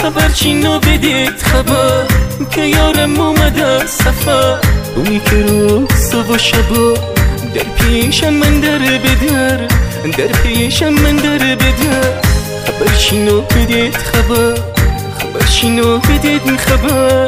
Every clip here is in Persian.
خبر چینو بدید خبر که یارم اومده از سفر، اونی که روز و شبا در پیشم من در بدر، در پیشم من در بدر. خبر چینو بدید خبر، خبر چینو بدید خبر.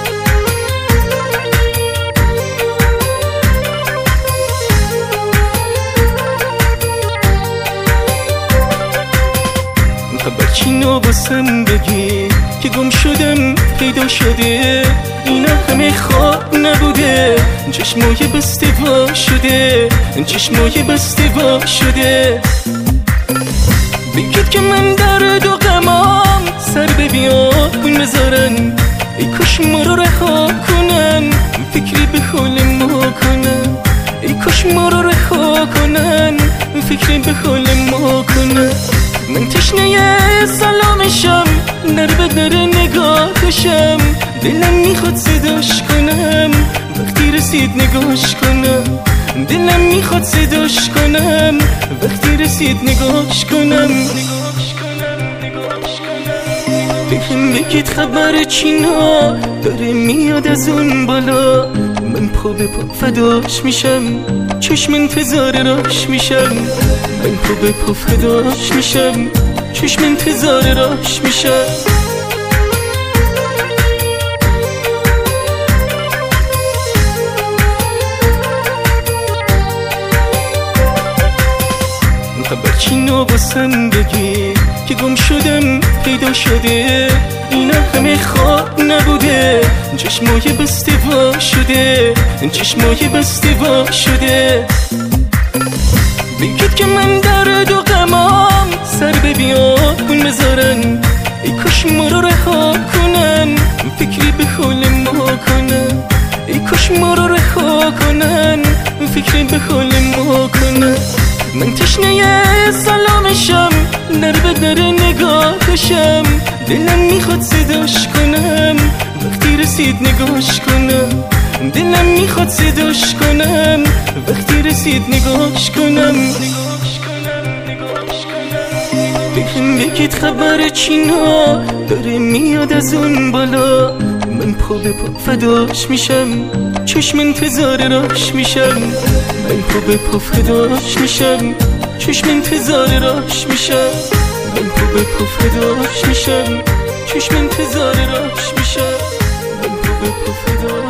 خبر چینو باسم بگی که گم شدم پیدا شده، اینا همه خواب نبوده، چشمای بسته وا شده، چشمای بسته وا شده. بگید که من درد و غمام سر به بیابون بذارن، ای کاش ما رو رها کنن، فکری به حال ما کنن، ای کاش ما رو رها کنن، فکری به حال ما کنن. من تشنه سلامشم، در به در نگاهشم، دلم میخواد صداش کنم، وقتی رسید نگاش کنم، دلم میخواد صداش کنم، وقتی رسید نگاش کنم. بهم بگید خبر چینا داره میاد از اون بالا، من پا به پا فداش میشم، چشم انتظار راش میشم، من پا به پا فداش میشم، چشم انتظار راش میشم. خبر چینو باسم بگی که گم شدم پیدا شده، اینا همه خواب نبوده، چشمای بسته وا شده، چشمای بسته وا شده. بگید که من درد و غمام سر به بیابون بذارن، ای کاش ما رو رها کنن، فکری به حال ما کنن، ای کاش ما رو رها کنن، فکری به حال ما کنن. من تشنه سلامشم، در به در نگاهشم، دلم میخواد صداش کنم، وقتی رسید نگاش کنم، دلم میخواد صداش کنم، وقتی رسید نگاش کنم. بهم بگید خبر چینا داره میاد از اون بالا، من پا به پا فداش میشم، چشم انتظار راش میشم، من پا به پا فداش میشم، چشم انتظار راش میشم، من پا به پا فداش میشم، چشم انتظار راش میشم، من پا به پا فداش